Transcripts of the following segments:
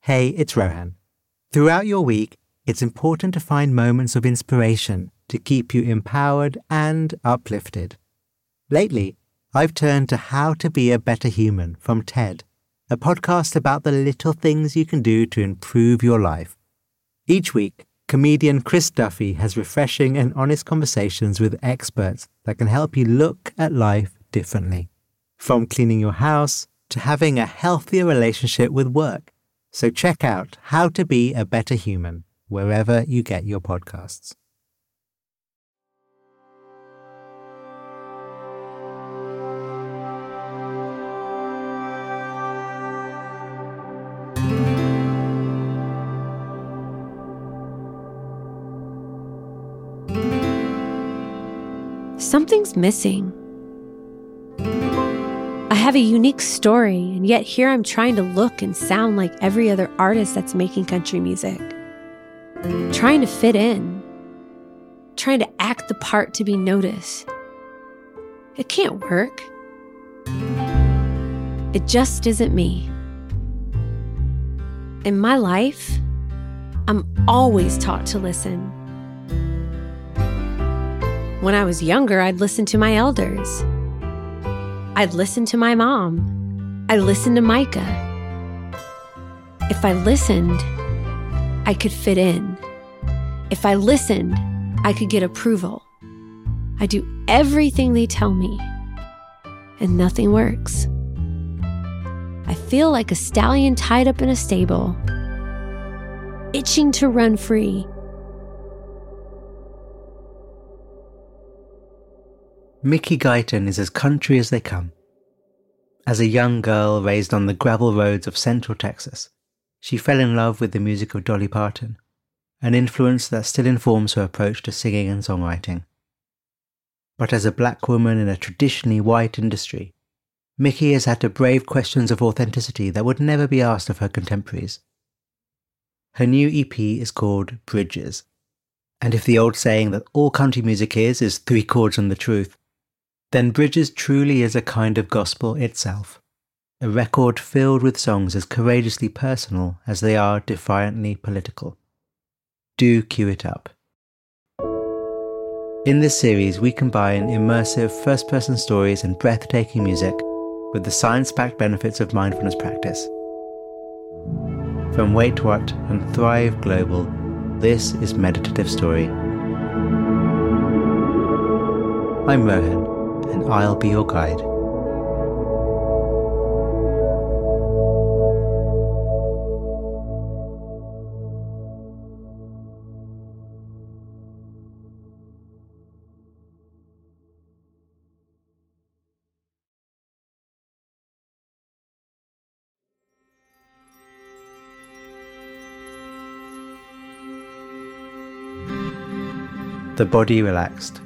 Hey, it's Rohan. Throughout your week, it's important to find moments of inspiration to keep you empowered and uplifted. Lately, I've turned to How to Be a Better Human from TED, a podcast about the little things you can do to improve your life. Each week, comedian Chris Duffy has refreshing and honest conversations with experts that can help you look at life differently. From cleaning your house to having a healthier relationship with work. So check out How to Be a Better Human wherever you get your podcasts. Something's missing. I have a unique story, and yet here I'm trying to look and sound like every other artist that's making country music. Trying to fit in. Trying to act the part to be noticed. It can't work. It just isn't me. In my life, I'm always taught to listen. When I was younger, I'd listen to my elders. I'd listen to my mom. I listened to Micah. If I listened, I could fit in. If I listened, I could get approval. I do everything they tell me, and nothing works. I feel like a stallion tied up in a stable, itching to run free. Mickey Guyton is as country as they come. As a young girl raised on the gravel roads of Central Texas, she fell in love with the music of Dolly Parton, an influence that still informs her approach to singing and songwriting. But as a black woman in a traditionally white industry, Mickey has had to brave questions of authenticity that would never be asked of her contemporaries. Her new EP is called Bridges, and if the old saying that all country music is 3 chords and the truth, then Bridges truly is a kind of gospel itself, a record filled with songs as courageously personal as they are defiantly political. Do cue it up. In this series, we combine immersive first-person stories and breathtaking music with the science-backed benefits of mindfulness practice. From Wait What and Thrive Global, this is Meditative Story. I'm Rohan, and I'll be your guide. The body relaxed.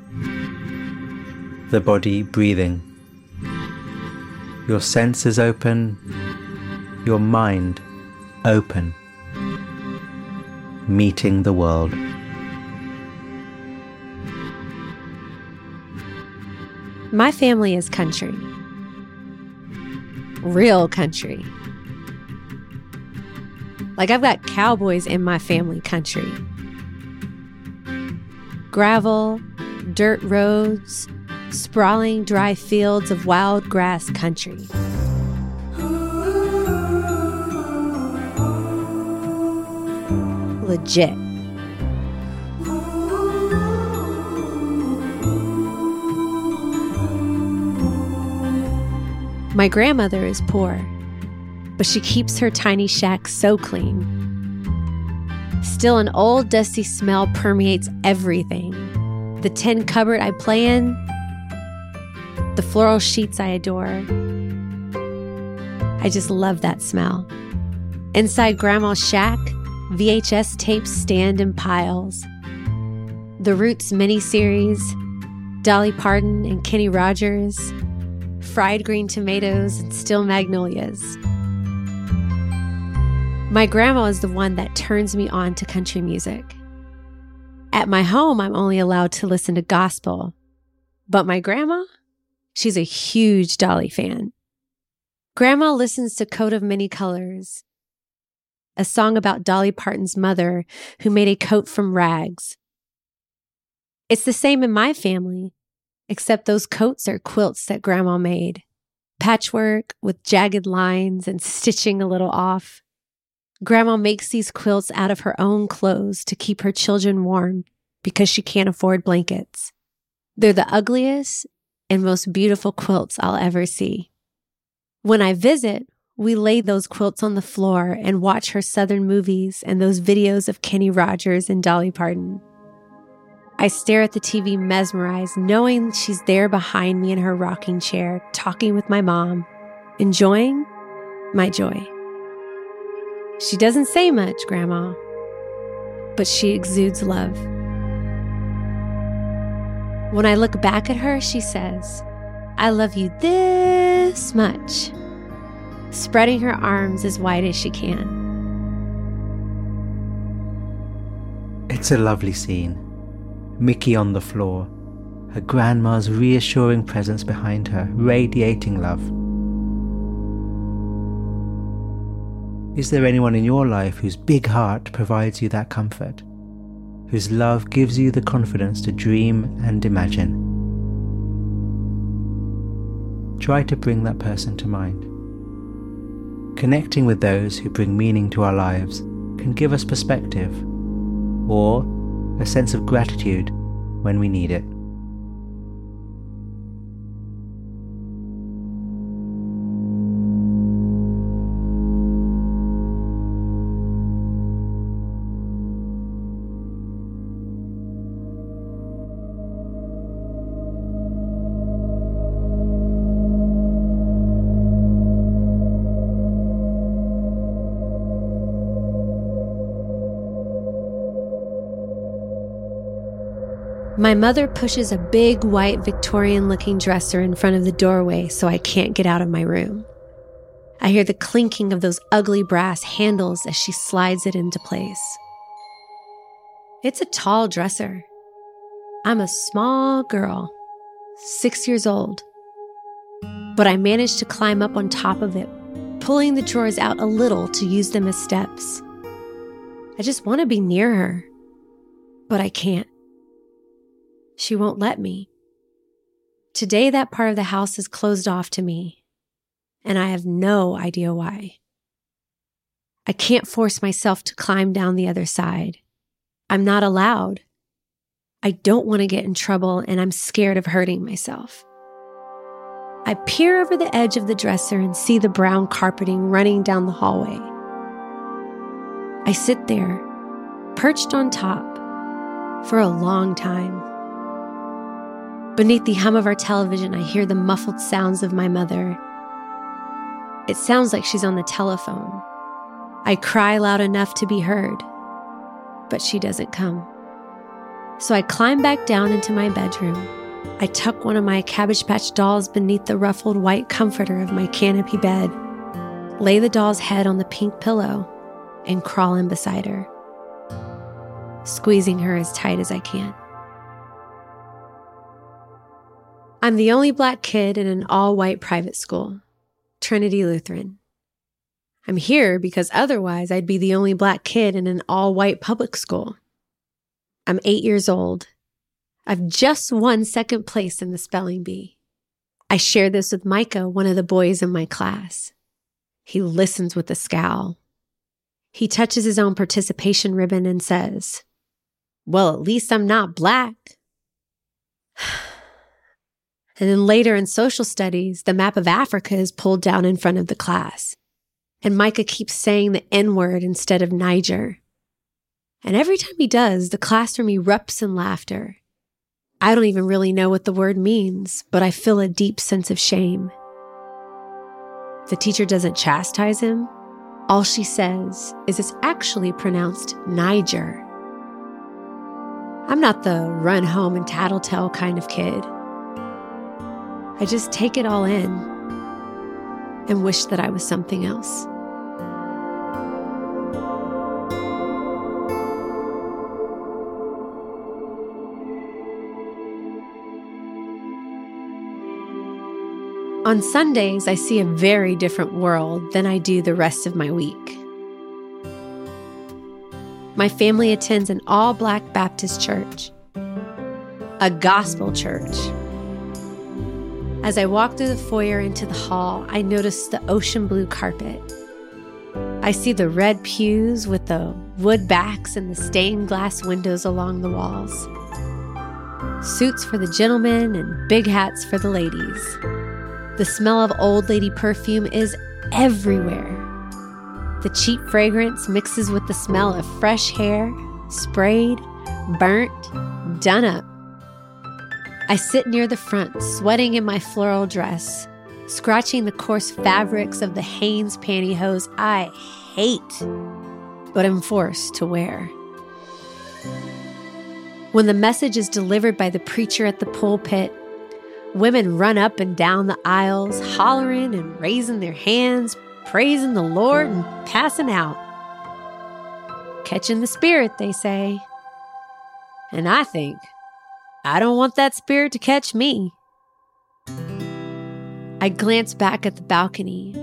The body breathing. Your senses open. Your mind open. Meeting the world. My family is country. Real country. Like I've got cowboys in my family country. Gravel, dirt roads, sprawling dry fields of wild grass country. Legit. My grandmother is poor, but she keeps her tiny shack so clean. Still, an old dusty smell permeates everything. The tin cupboard I play in, the floral sheets I adore. I just love that smell. Inside Grandma's shack, VHS tapes stand in piles. The Roots miniseries, Dolly Parton and Kenny Rogers, fried green tomatoes and still magnolias. My grandma is the one that turns me on to country music. At my home, I'm only allowed to listen to gospel. But my grandma, she's a huge Dolly fan. Grandma listens to Coat of Many Colors, a song about Dolly Parton's mother who made a coat from rags. It's the same in my family, except those coats are quilts that Grandma made. Patchwork with jagged lines and stitching a little off. Grandma makes these quilts out of her own clothes to keep her children warm because she can't afford blankets. They're the ugliest and most beautiful quilts I'll ever see. When I visit, we lay those quilts on the floor and watch her Southern movies and those videos of Kenny Rogers and Dolly Parton. I stare at the TV mesmerized, knowing she's there behind me in her rocking chair, talking with my mom, enjoying my joy. She doesn't say much, Grandma, but she exudes love. When I look back at her, she says, "I love you this much," spreading her arms as wide as she can. It's a lovely scene. Mickey on the floor, her grandma's reassuring presence behind her, radiating love. Is there anyone in your life whose big heart provides you that comfort? Whose love gives you the confidence to dream and imagine? Try to bring that person to mind. Connecting with those who bring meaning to our lives can give us perspective, or a sense of gratitude when we need it. My mother pushes a big white Victorian-looking dresser in front of the doorway so I can't get out of my room. I hear the clinking of those ugly brass handles as she slides it into place. It's a tall dresser. I'm a small girl, 6 years old, but I managed to climb up on top of it, pulling the drawers out a little to use them as steps. I just want to be near her, but I can't. She won't let me. Today, that part of the house is closed off to me, and I have no idea why. I can't force myself to climb down the other side. I'm not allowed. I don't want to get in trouble, and I'm scared of hurting myself. I peer over the edge of the dresser and see the brown carpeting running down the hallway. I sit there, perched on top, for a long time. Beneath the hum of our television, I hear the muffled sounds of my mother. It sounds like she's on the telephone. I cry loud enough to be heard, but she doesn't come. So I climb back down into my bedroom. I tuck one of my Cabbage Patch dolls beneath the ruffled white comforter of my canopy bed, lay the doll's head on the pink pillow, and crawl in beside her, squeezing her as tight as I can. I'm the only Black kid in an all-white private school, Trinity Lutheran. I'm here because otherwise I'd be the only Black kid in an all-white public school. I'm 8 years old. I've just won second place in the spelling bee. I share this with Micah, one of the boys in my class. He listens with a scowl. He touches his own participation ribbon and says, "Well, at least I'm not Black." And then later in social studies, the map of Africa is pulled down in front of the class. And Micah keeps saying the N-word instead of Niger. And every time he does, the classroom erupts in laughter. I don't even really know what the word means, but I feel a deep sense of shame. The teacher doesn't chastise him. All she says is it's actually pronounced Niger. I'm not the run home and tattletale kind of kid. I just take it all in and wish that I was something else. On Sundays, I see a very different world than I do the rest of my week. My family attends an all-Black Baptist church, a gospel church. As I walk through the foyer into the hall, I notice the ocean blue carpet. I see the red pews with the wood backs and the stained glass windows along the walls. Suits for the gentlemen and big hats for the ladies. The smell of old lady perfume is everywhere. The cheap fragrance mixes with the smell of fresh hair, sprayed, burnt, done up. I sit near the front, sweating in my floral dress, scratching the coarse fabrics of the Hanes pantyhose I hate, but am forced to wear. When the message is delivered by the preacher at the pulpit, women run up and down the aisles, hollering and raising their hands, praising the Lord and passing out. Catching the spirit, they say. And I think, I don't want that spirit to catch me. I glance back at the balcony,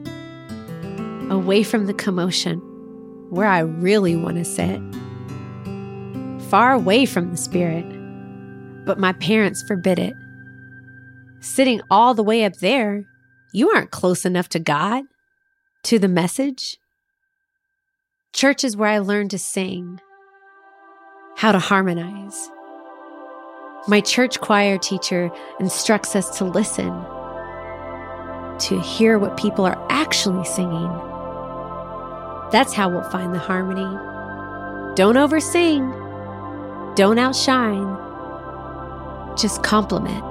away from the commotion, where I really want to sit. Far away from the spirit, but my parents forbid it. Sitting all the way up there, you aren't close enough to God, to the message. Church is where I learned to sing, how to harmonize. My church choir teacher instructs us to listen, to hear what people are actually singing. That's how we'll find the harmony. Don't oversing. Don't outshine. Just compliment.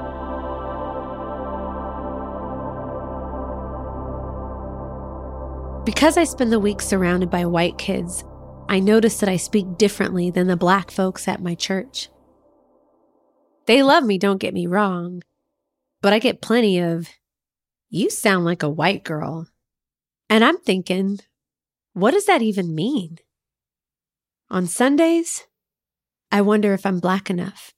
Because I spend the week surrounded by white kids, I notice that I speak differently than the Black folks at my church. They love me, don't get me wrong, but I get plenty of, "You sound like a white girl." And I'm thinking, what does that even mean? On Sundays, I wonder if I'm Black enough.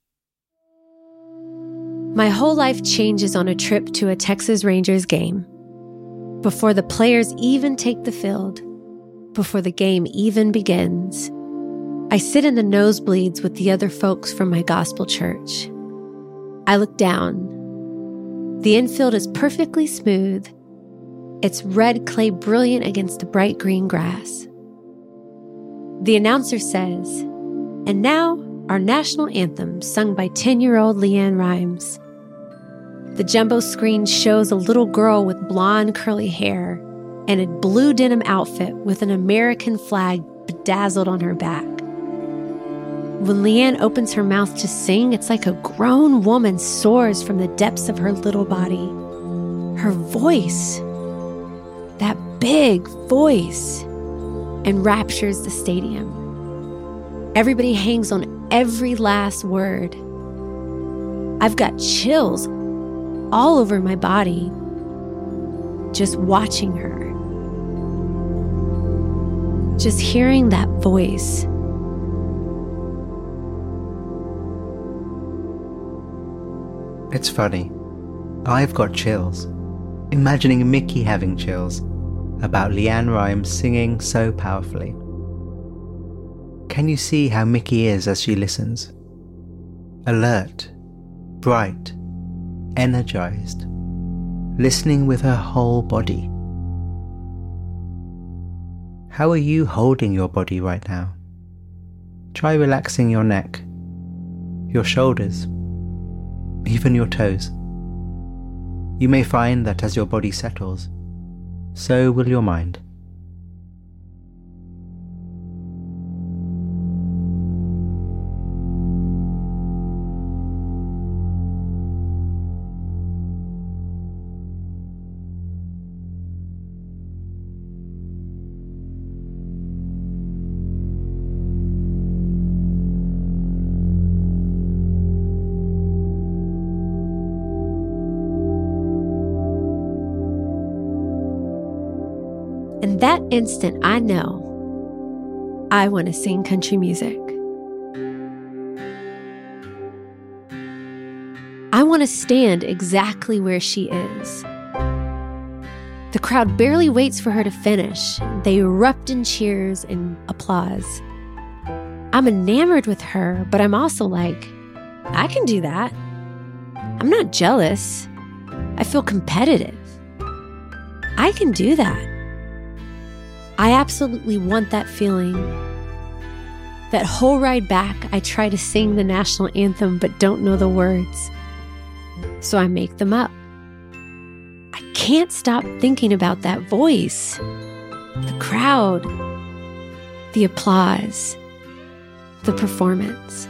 My whole life changes on a trip to a Texas Rangers game. Before the players even take the field, before the game even begins, I sit in the nosebleeds with the other folks from my gospel church. I look down. The infield is perfectly smooth. Its red clay brilliant against the bright green grass. The announcer says, "And now, our national anthem sung by 10-year-old LeAnn Rimes." The jumbo screen shows a little girl with blonde curly hair and a blue denim outfit with an American flag bedazzled on her back. When LeAnn opens her mouth to sing, it's like a grown woman soars from the depths of her little body. Her voice, that big voice, enraptures the stadium. Everybody hangs on every last word. I've got chills all over my body just watching her. Just hearing that voice. It's funny. I've got chills, imagining Mickey having chills about LeAnn Rimes singing so powerfully. Can you see how Mickey is as she listens? Alert, bright, energized, listening with her whole body. How are you holding your body right now? Try relaxing your neck, your shoulders, even your toes. You may find that as your body settles, so will your mind. And that instant, I know I want to sing country music. I want to stand exactly where she is. The crowd barely waits for her to finish. They erupt in cheers and applause. I'm enamored with her, but I'm also like, I can do that. I'm not jealous. I feel competitive. I can do that. I absolutely want that feeling. That whole ride back, I try to sing the national anthem but don't know the words. So I make them up. I can't stop thinking about that voice, the crowd, the applause, the performance.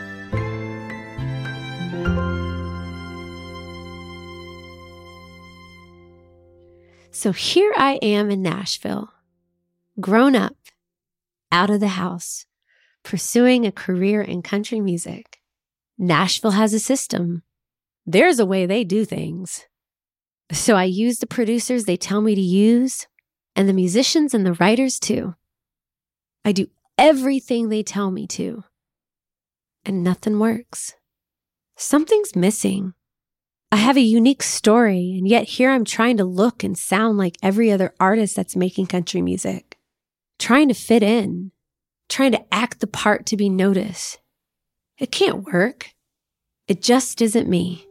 So here I am in Nashville, grown up, out of the house, pursuing a career in country music. Nashville has a system. There's a way they do things. So I use the producers they tell me to use, and the musicians and the writers too. I do everything they tell me to, and nothing works. Something's missing. I have a unique story, and yet here I'm trying to look and sound like every other artist that's making country music. Trying to fit in. Trying to act the part to be noticed. It can't work. It just isn't me.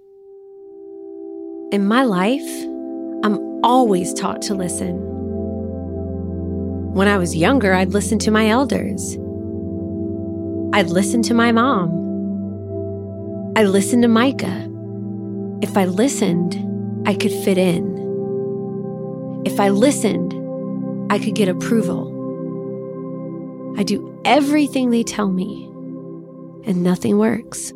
In my life, I'm always taught to listen. When I was younger, I'd listen to my elders. I'd listen to my mom. I listened to Micah. If I listened, I could fit in. If I listened, I could get approval. I do everything they tell me, and nothing works.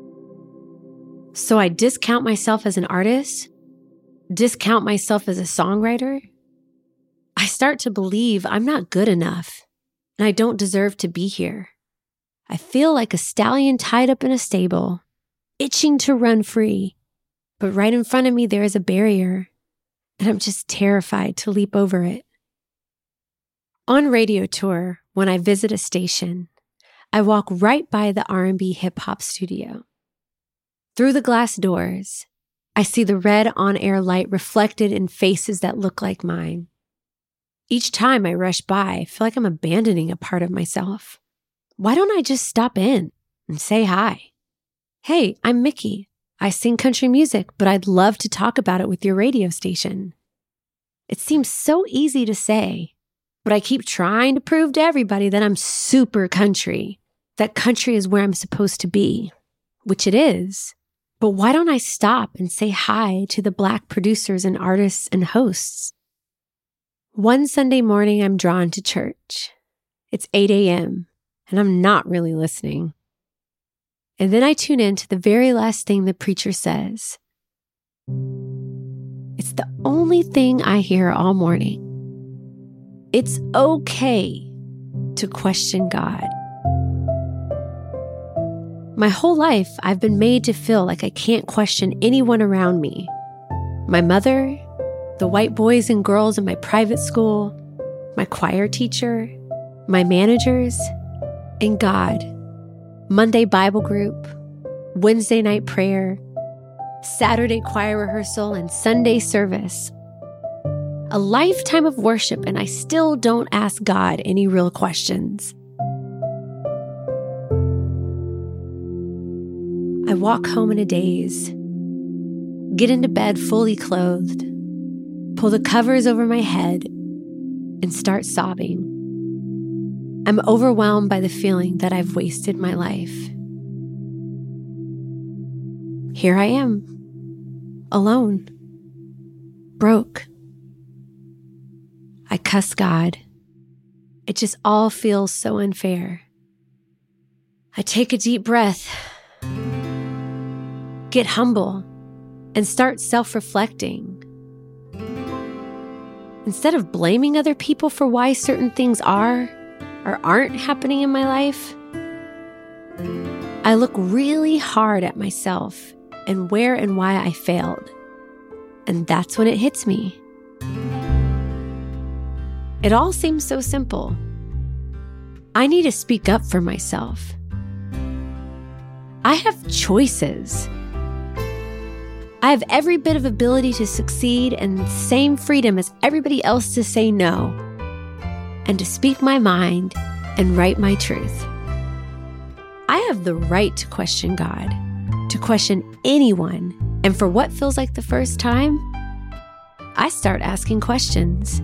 So I discount myself as an artist, discount myself as a songwriter. I start to believe I'm not good enough, and I don't deserve to be here. I feel like a stallion tied up in a stable, itching to run free. But right in front of me, there is a barrier, and I'm just terrified to leap over it. On radio tour, when I visit a station, I walk right by the R&B hip-hop studio. Through the glass doors, I see the red on-air light reflected in faces that look like mine. Each time I rush by, I feel like I'm abandoning a part of myself. Why don't I just stop in and say hi? Hey, I'm Mickey. I sing country music, but I'd love to talk about it with your radio station. It seems so easy to say, but I keep trying to prove to everybody that I'm super country, that country is where I'm supposed to be, which it is. But why don't I stop and say hi to the Black producers and artists and hosts? One Sunday morning, I'm drawn to church. It's 8 a.m., and I'm not really listening. And then I tune in to the very last thing the preacher says. It's the only thing I hear all morning. It's okay to question God. My whole life, I've been made to feel like I can't question anyone around me. My mother, the white boys and girls in my private school, my choir teacher, my managers, and God. Monday Bible group, Wednesday night prayer, Saturday choir rehearsal, and Sunday service. A lifetime of worship, and I still don't ask God any real questions. I walk home in a daze, get into bed fully clothed, pull the covers over my head, and start sobbing. I'm overwhelmed by the feeling that I've wasted my life. Here I am, alone, broke. I cuss God. It just all feels so unfair. I take a deep breath, get humble, and start self-reflecting. Instead of blaming other people for why certain things are or aren't happening in my life, I look really hard at myself and where and why I failed. And that's when it hits me. It all seems so simple. I need to speak up for myself. I have choices. I have every bit of ability to succeed and same freedom as everybody else to say no and to speak my mind and write my truth. I have the right to question God, to question anyone, and for what feels like the first time, I start asking questions.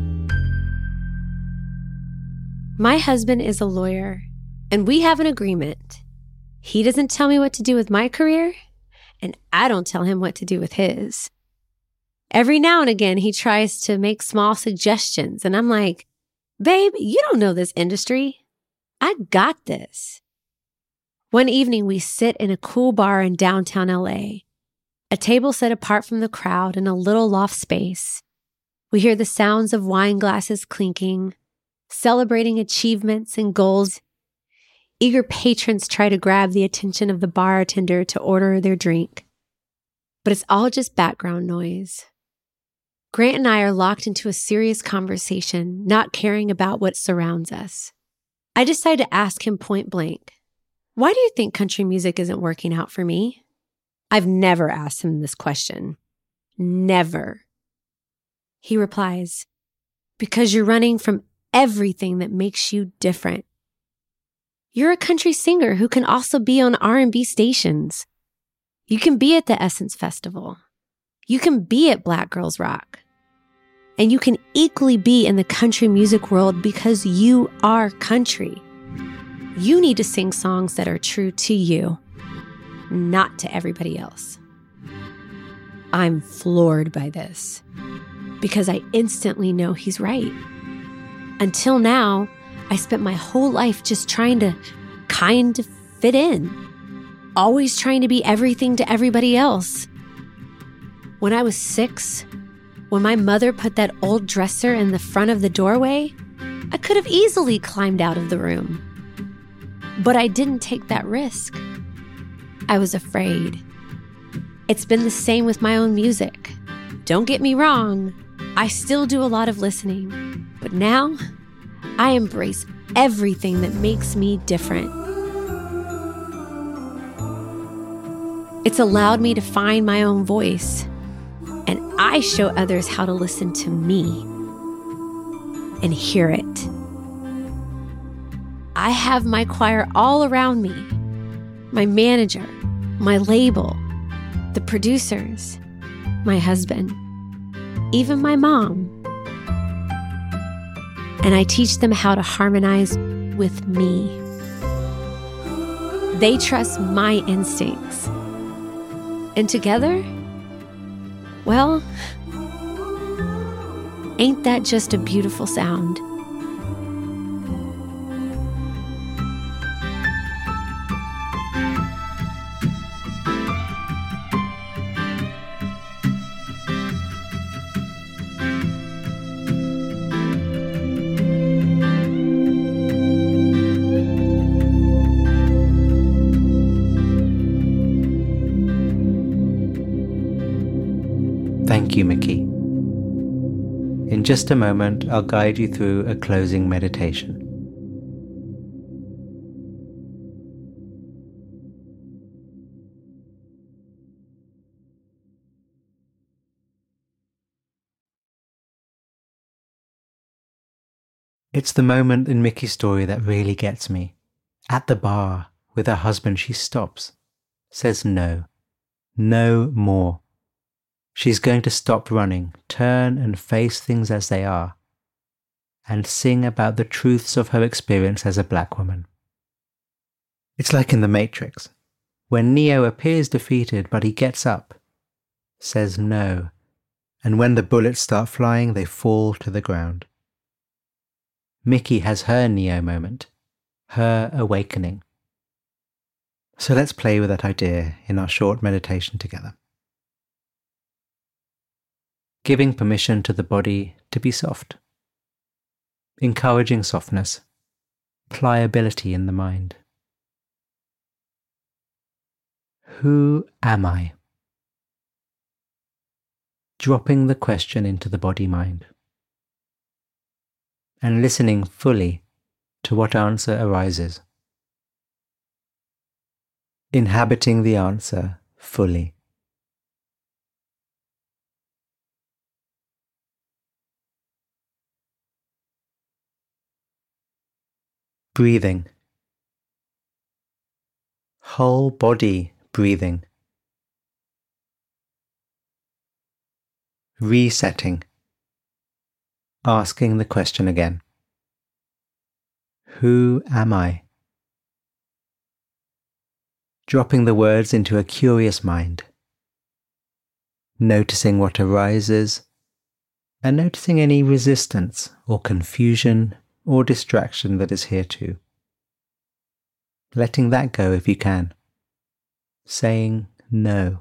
My husband is a lawyer, and we have an agreement. He doesn't tell me what to do with my career, and I don't tell him what to do with his. Every now and again, he tries to make small suggestions, and I'm like, babe, you don't know this industry. I got this. One evening, we sit in a cool bar in downtown LA, a table set apart from the crowd in a little loft space. We hear the sounds of wine glasses clinking, celebrating achievements and goals. Eager patrons try to grab the attention of the bartender to order their drink. But it's all just background noise. Grant and I are locked into a serious conversation, not caring about what surrounds us. I decide to ask him point blank, why do you think country music isn't working out for me? I've never asked him this question. Never. He replies, because you're running from everything that makes you different. You're a country singer who can also be on R&B stations. You can be at the Essence Festival. You can be at Black Girls Rock. And you can equally be in the country music world because you are country. You need to sing songs that are true to you, not to everybody else. I'm floored by this because I instantly know he's right. Until now, I spent my whole life just trying to kind of fit in, always trying to be everything to everybody else. When I was 6, when my mother put that old dresser in the front of the doorway, I could have easily climbed out of the room. But I didn't take that risk. I was afraid. It's been the same with my own music. Don't get me wrong, I still do a lot of listening, but now I embrace everything that makes me different. It's allowed me to find my own voice, and I show others how to listen to me and hear it. I have my choir all around me, my manager, my label, the producers, my husband, even my mom. And I teach them how to harmonize with me. They trust my instincts. And together, well, ain't that just a beautiful sound? Thank you, Mickey. In just a moment, I'll guide you through a closing meditation. It's the moment in Mickey's story that really gets me. At the bar, with her husband, she stops, says no, no more. She's going to stop running, turn and face things as they are, and sing about the truths of her experience as a black woman. It's like in The Matrix, when Neo appears defeated but he gets up, says no, and when the bullets start flying, they fall to the ground. Mickey has her Neo moment, her awakening. So let's play with that idea in our short meditation together. Giving permission to the body to be soft, encouraging softness, pliability in the mind. Who am I? Dropping the question into the body-mind and listening fully to what answer arises. Inhabiting the answer fully. Breathing. Whole body breathing. Resetting. Asking the question again. Who am I? Dropping the words into a curious mind. Noticing what arises, and noticing any resistance or confusion or distraction that is here too. Letting that go if you can. Saying no.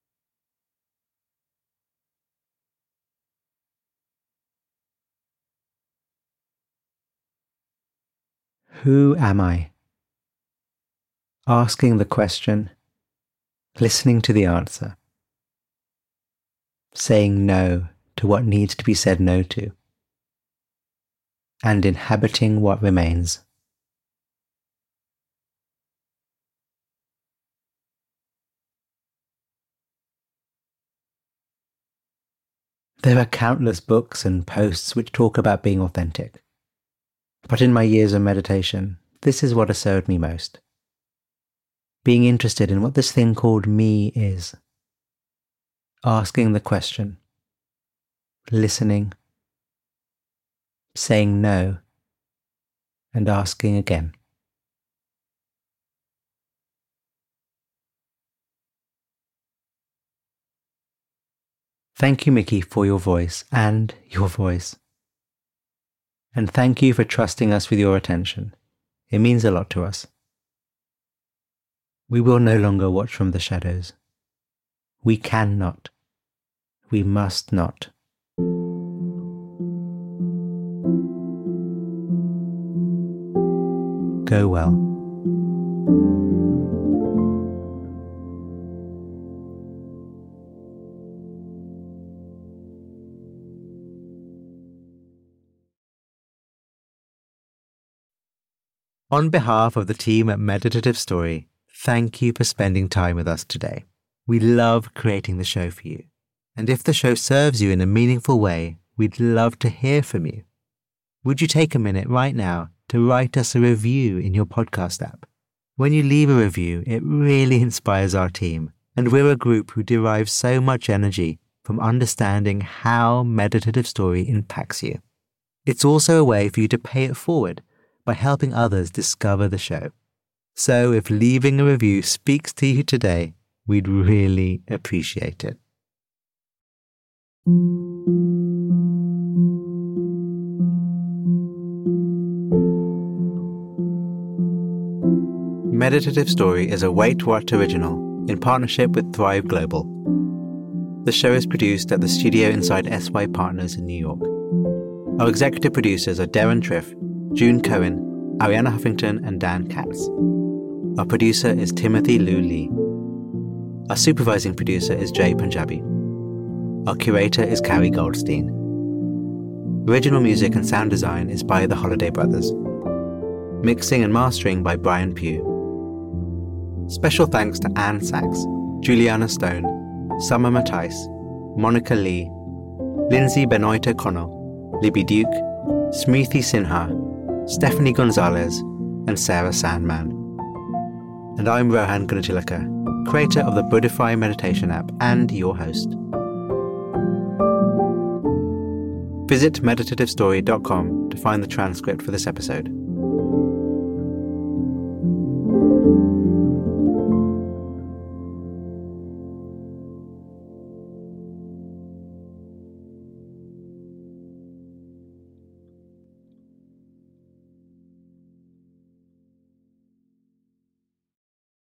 Who am I? Asking the question, listening to the answer. Saying no to what needs to be said no to. And inhabiting what remains. There are countless books and posts which talk about being authentic. But in my years of meditation, this is what has served me most. Being interested in what this thing called me is. Asking the question. Listening. Saying no. And asking again. Thank you, Mickey, for your voice and your voice. And thank you for trusting us with your attention. It means a lot to us. We will no longer watch from the shadows. We cannot. We must not. Go well. On behalf of the team at Meditative Story, thank you for spending time with us today. We love creating the show for you. And if the show serves you in a meaningful way, we'd love to hear from you. Would you take a minute right now to write us a review in your podcast app? When you leave a review, it really inspires our team, and we're a group who derive so much energy from understanding how Meditative Story impacts you. It's also a way for you to pay it forward by helping others discover the show. So if leaving a review speaks to you today, we'd really appreciate it. Meditative Story is a Wait What original in partnership with Thrive Global. The show is produced at the studio inside SY Partners in New York. Our executive producers are Darren Triff, June Cohen, Ariana Huffington, and Dan Katz. Our producer is Timothy Liu Lee. Our supervising producer is Jay Punjabi. Our curator is Carrie Goldstein. Original music and sound design is by the Holiday Brothers. Mixing and mastering by Brian Pugh. Special thanks to Anne Sachs, Juliana Stone, Summer Matthijs, Monica Lee, Lindsay Benoit O'Connell, Libby Duke, Smriti Sinha, Stephanie Gonzalez, and Sarah Sandman. And I'm Rohan Gunatilaka, creator of the Buddhify meditation app and your host. Visit meditativestory.com to find the transcript for this episode.